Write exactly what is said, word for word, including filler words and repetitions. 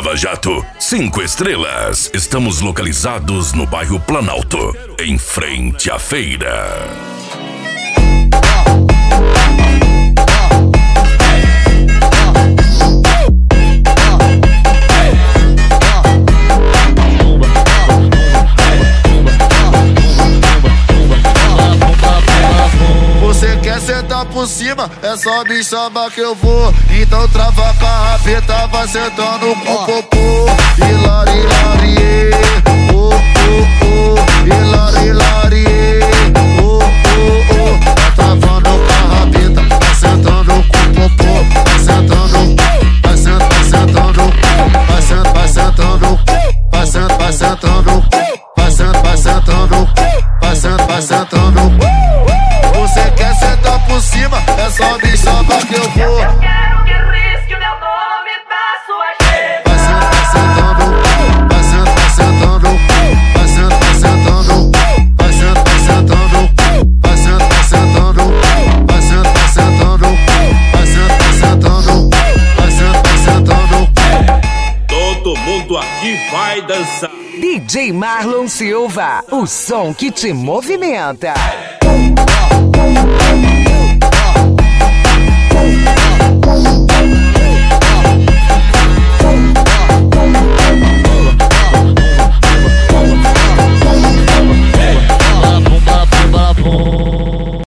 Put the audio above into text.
Lava Jato, cinco estrelas. Estamos localizados no bairro Planalto, em frente à feira. Você quer sentar por cima, é só me chamar que eu vou. Então trava com a rabeta, vai sentando com o popô. Hilari, hilari, oh, oh, oh. Hilari, hilari, oh, oh, oh. Tá travando com a rabeta, vai sentando com o popô. Vai sentando, vai sentando, vai sentando. Vai sentando, vai sentando. Vai sentando, vai sentando. Vai sentando, vai sentando. Vai sentando, vai sentando. Você quer sentar por cima, é só me chamar que eu vou. Eu quero que risque o meu nome da sua gente. Vai sentando, vai sentando, vai sentando, vai sentando, vai sentando, vai sentando, vai sentando, vai sentando, vai sentando, vai sentando, vai sentando, vai sentando, vai sentando. Todo mundo aqui vai dançar. D J Marlon Silva, o som que te movimenta. Oh,